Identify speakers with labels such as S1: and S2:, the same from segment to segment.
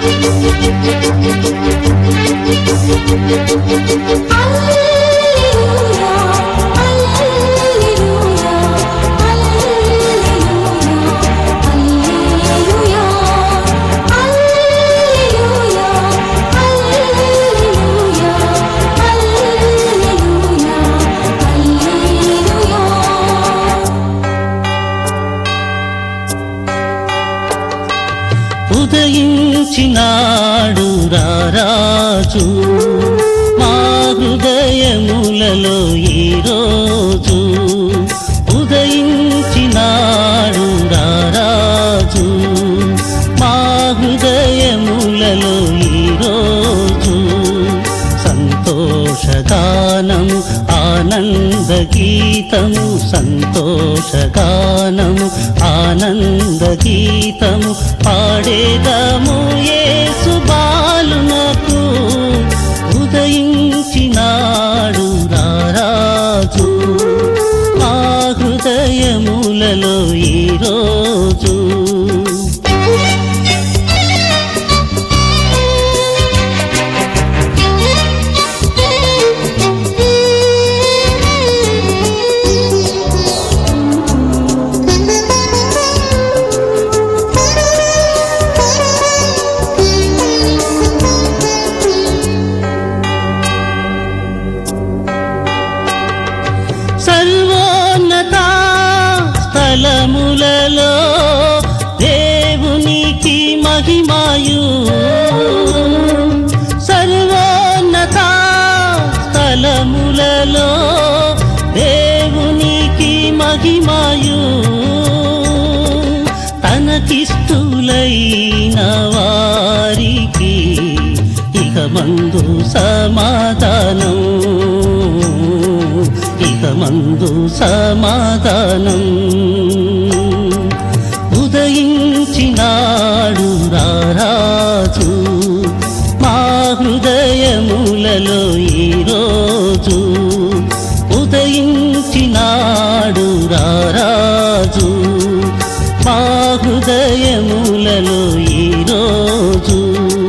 S1: ఉదయించినాడు రారాజు మా హృదయములలో ఈరోజు. ఉదయించినాడు రారాజు మా హృదయములలో ఈరోజు. సంతోషగానము ఆనంద గీతము, సంతోషగానము ఆనంద గీతము పాడేదము యేసు బాలునకు. ఉదయించినాడు రారాజు మా హృదయములలో ఈరోజు. సర్వోన్నత స్థలములలో దేవునికి మహిమయు, సర్వోన్నత స్థలములలో దేవునికి మహిమయు. తనకిష్టులైన వారికి ఇకమందు సమాధానం, ఇకమందు సమాధానం. ఉదయించినాడు రారాజు మా హృదయములలో ఈరోజు. ఉదయించినాడు రారాజు మా హృదయములలో ఈరోజు.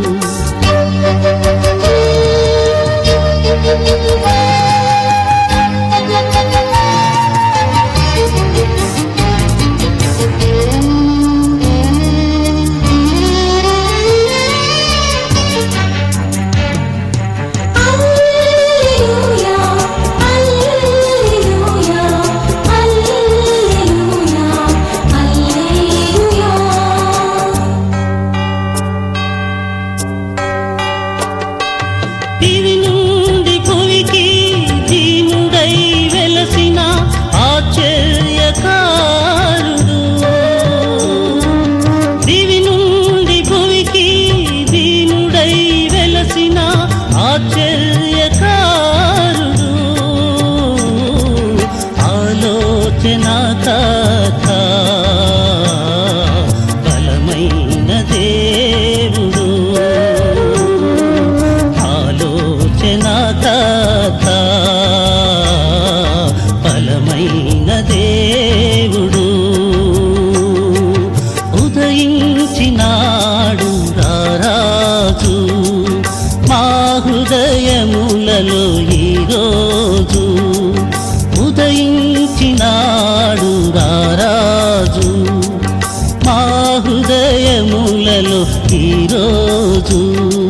S1: దివి నుండి భువికి దీనుడై వెలసిన ఆశ్చర్యకారుడు. దివి నుండి భువికి దీనుడై వెలసిన ఆశ్చర్యకారుడు. ఆలోచనకర్త బలమైన దేవుడు, ఆలోచనకర్త బలమైన దేవుడు. ఉదయించినాడు రారాజు మా హృదయములలో ఈరోజు. ఉదయించినాడు రారాజు మా హృదయములలో ఈరోజు.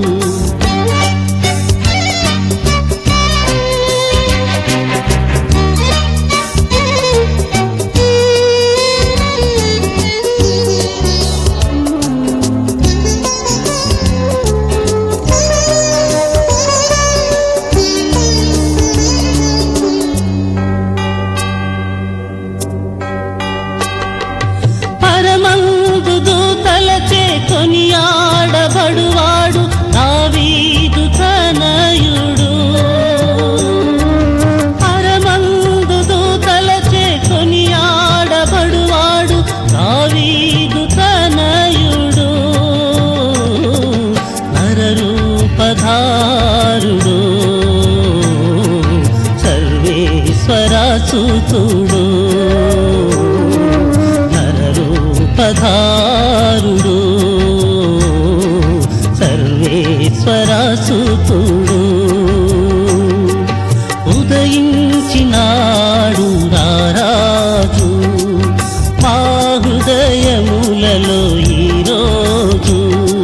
S1: పరమందు దూతలచే కొనియాడబడువాడు దావీదు తనయుడు. పరమందు దూతలచే కొనియాడబడువాడు దావీదు తనయుడు. నరరూపధారుడు సర్వేశ్వరసుతుడు. నరరూపధారుడు సుతుడు ఉదయించినాడు రారాజు మా హృదయములలో ఈరోజు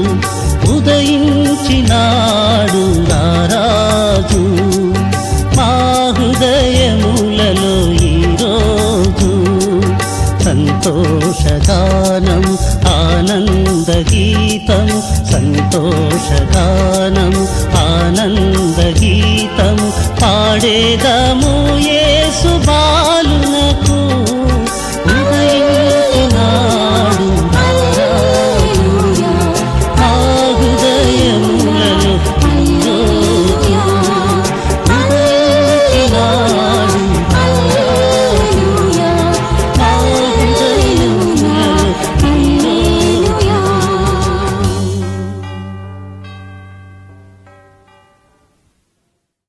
S1: ఉదయించినాడు రారాజు మా హృదయములలో ఈరోజు సంతోషగానం ఆనందగీతం సంతోషగానం ఆనందగీతం పాడేదము